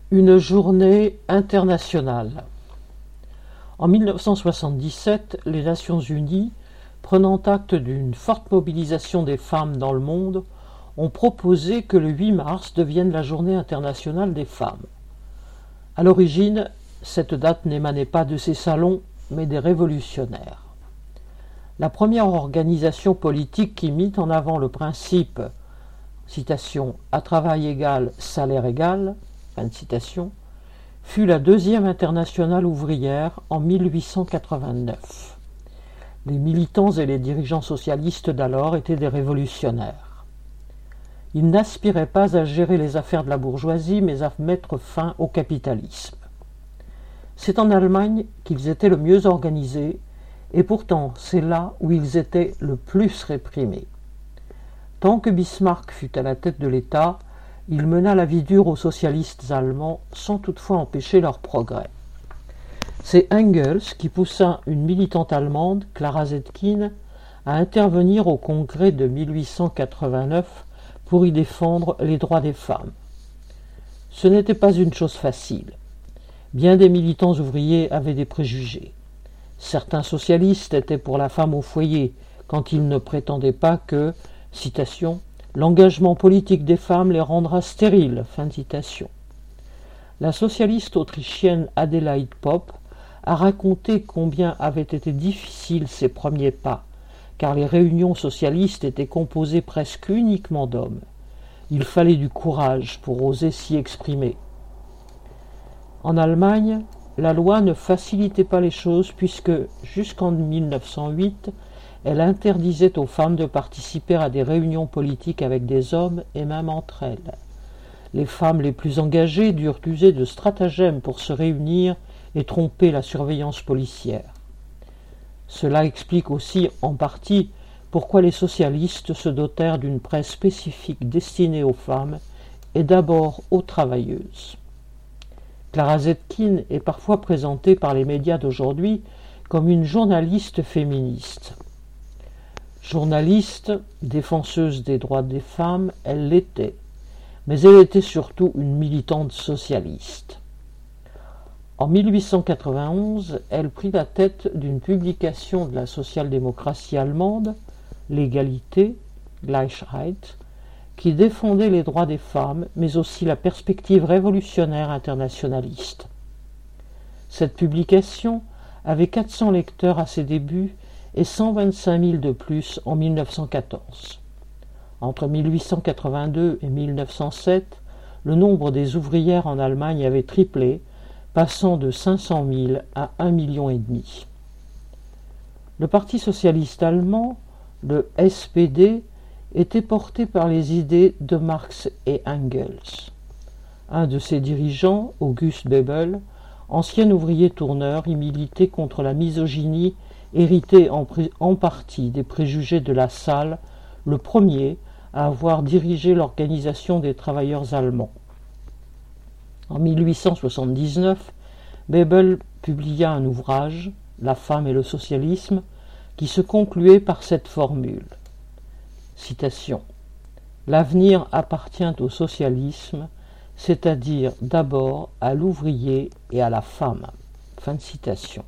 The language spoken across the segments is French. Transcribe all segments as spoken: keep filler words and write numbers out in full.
Une journée internationale. En mille neuf cent soixante-dix-sept, les Nations unies, prenant acte d'une forte mobilisation des femmes dans le monde, ont proposé que le huit mars devienne la journée internationale des femmes. À l'origine, cette date n'émanait pas de ces salons, mais des révolutionnaires. La première organisation politique qui mit en avant le principe, citation, « à travail égal, salaire égal », fin de citation, fut la deuxième internationale ouvrière en mille huit cent quatre-vingt-neuf. Les militants et les dirigeants socialistes d'alors étaient des révolutionnaires. Ils n'aspiraient pas à gérer les affaires de la bourgeoisie, mais à mettre fin au capitalisme. C'est en Allemagne qu'ils étaient le mieux organisés, et pourtant c'est là où ils étaient le plus réprimés. Tant que Bismarck fut à la tête de l'État, il mena la vie dure aux socialistes allemands sans toutefois empêcher leur progrès. C'est Engels qui poussa une militante allemande, Clara Zetkin, à intervenir au congrès de mille huit cent quatre-vingt-neuf pour y défendre les droits des femmes. Ce n'était pas une chose facile. Bien des militants ouvriers avaient des préjugés. Certains socialistes étaient pour la femme au foyer quand ils ne prétendaient pas que, citation, l'engagement politique des femmes les rendra stériles. Fin de citation. La socialiste autrichienne Adelaide Popp a raconté combien avaient été difficiles ses premiers pas, car les réunions socialistes étaient composées presque uniquement d'hommes. Il fallait du courage pour oser s'y exprimer. En Allemagne, la loi ne facilitait pas les choses puisque, jusqu'en mille neuf cent huit, elle interdisait aux femmes de participer à des réunions politiques avec des hommes et même entre elles. Les femmes les plus engagées durent user de stratagèmes pour se réunir et tromper la surveillance policière. Cela explique aussi en partie pourquoi les socialistes se dotèrent d'une presse spécifique destinée aux femmes et d'abord aux travailleuses. Clara Zetkin est parfois présentée par les médias d'aujourd'hui comme une journaliste féministe. Journaliste, défenseuse des droits des femmes, elle l'était, mais elle était surtout une militante socialiste. En mille huit cent quatre-vingt-onze, elle prit la tête d'une publication de la social-démocratie allemande, L'égalité, Gleichheit, qui défendait les droits des femmes, mais aussi la perspective révolutionnaire internationaliste. Cette publication avait quatre cents lecteurs à ses débuts et cent vingt-cinq mille de plus en mille neuf cent quatorze. Entre mille huit cent quatre-vingt-deux et mille neuf cent sept, le nombre des ouvrières en Allemagne avait triplé, passant de cinq cent mille à un million et demi. Le Parti socialiste allemand, le S P D, était porté par les idées de Marx et Engels. Un de ses dirigeants, August Bebel, ancien ouvrier tourneur, y militait contre la misogynie héritée en, en partie des préjugés de la Salle, le premier à avoir dirigé l'organisation des travailleurs allemands. En mille huit cent soixante-dix-neuf, Bebel publia un ouvrage, La femme et le socialisme, qui se concluait par cette formule. Citation. L'avenir appartient au socialisme, c'est-à-dire d'abord à l'ouvrier et à la femme. Fin de citation.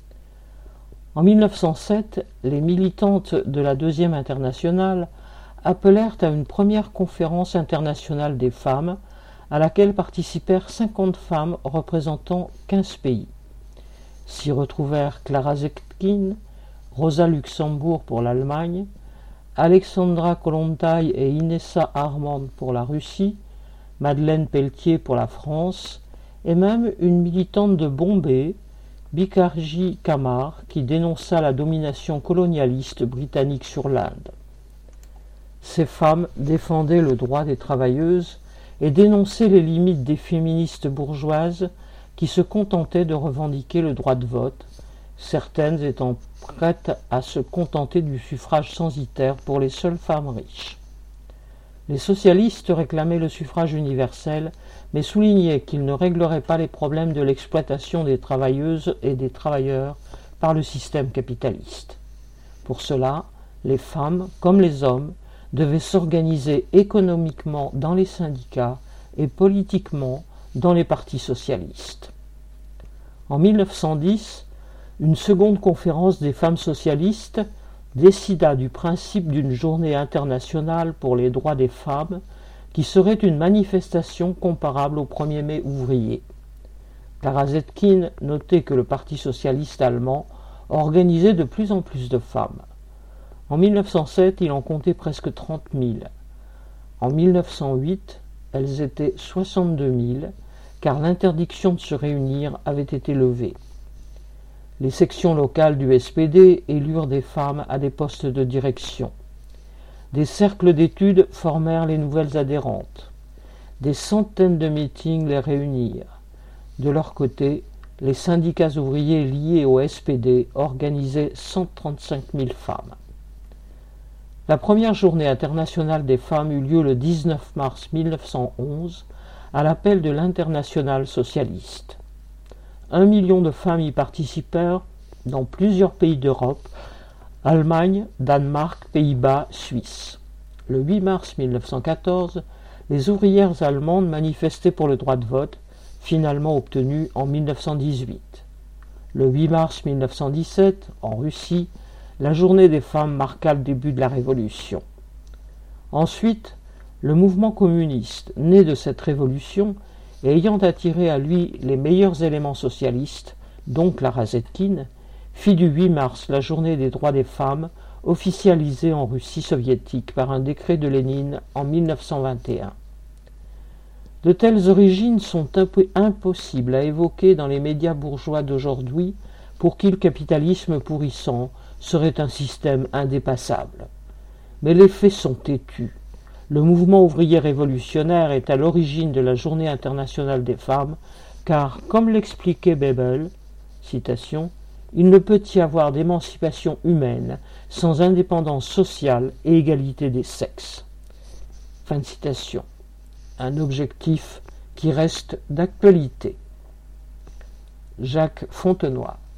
En mille neuf cent sept, les militantes de la Deuxième Internationale appelèrent à une première conférence internationale des femmes à laquelle participèrent cinquante femmes représentant quinze pays. S'y retrouvèrent Clara Zetkin, Rosa Luxemburg pour l'Allemagne, Alexandra Kollontai et Inessa Armand pour la Russie, Madeleine Pelletier pour la France, et même une militante de Bombay, Bikharji Kamar, qui dénonça la domination colonialiste britannique sur l'Inde. Ces femmes défendaient le droit des travailleuses et dénonçaient les limites des féministes bourgeoises qui se contentaient de revendiquer le droit de vote, certaines étant prêtes à se contenter du suffrage censitaire pour les seules femmes riches. Les socialistes réclamaient le suffrage universel, mais soulignaient qu'il ne réglerait pas les problèmes de l'exploitation des travailleuses et des travailleurs par le système capitaliste. Pour cela, les femmes, comme les hommes, devaient s'organiser économiquement dans les syndicats et politiquement dans les partis socialistes. En mille neuf cent dix, une seconde conférence des femmes socialistes décida du principe d'une journée internationale pour les droits des femmes qui serait une manifestation comparable au premier mai ouvrier. Clara Zetkin notait que le Parti socialiste allemand organisait de plus en plus de femmes. En mille neuf cent sept, il en comptait presque trente mille. En mille neuf cent huit, elles étaient soixante-deux mille, car l'interdiction de se réunir avait été levée. Les sections locales du S P D élurent des femmes à des postes de direction. Des cercles d'études formèrent les nouvelles adhérentes. Des centaines de meetings les réunirent. De leur côté, les syndicats ouvriers liés au S P D organisaient cent trente-cinq mille femmes. La première journée internationale des femmes eut lieu le dix-neuf mars mille neuf cent onze à l'appel de l'Internationale socialiste. Un million de femmes y participèrent dans plusieurs pays d'Europe, Allemagne, Danemark, Pays-Bas, Suisse. Le huit mars mille neuf cent quatorze, les ouvrières allemandes manifestaient pour le droit de vote, finalement obtenu en mille neuf cent dix-huit. Le huit mars mille neuf cent dix-sept, en Russie, la journée des femmes marqua le début de la Révolution. Ensuite, le mouvement communiste, né de cette révolution, et ayant attiré à lui les meilleurs éléments socialistes, dont Clara Zetkin, fit du huit mars la journée des droits des femmes, officialisée en Russie soviétique par un décret de Lénine en mille neuf cent vingt et un. De telles origines sont imp- impossibles à évoquer dans les médias bourgeois d'aujourd'hui, pour qui le capitalisme pourrissant serait un système indépassable. Mais les faits sont têtus. Le mouvement ouvrier révolutionnaire est à l'origine de la Journée internationale des femmes, car, comme l'expliquait Bebel, citation, « il ne peut y avoir d'émancipation humaine sans indépendance sociale et égalité des sexes. » Fin de citation. Un objectif qui reste d'actualité. Jacques Fontenoy.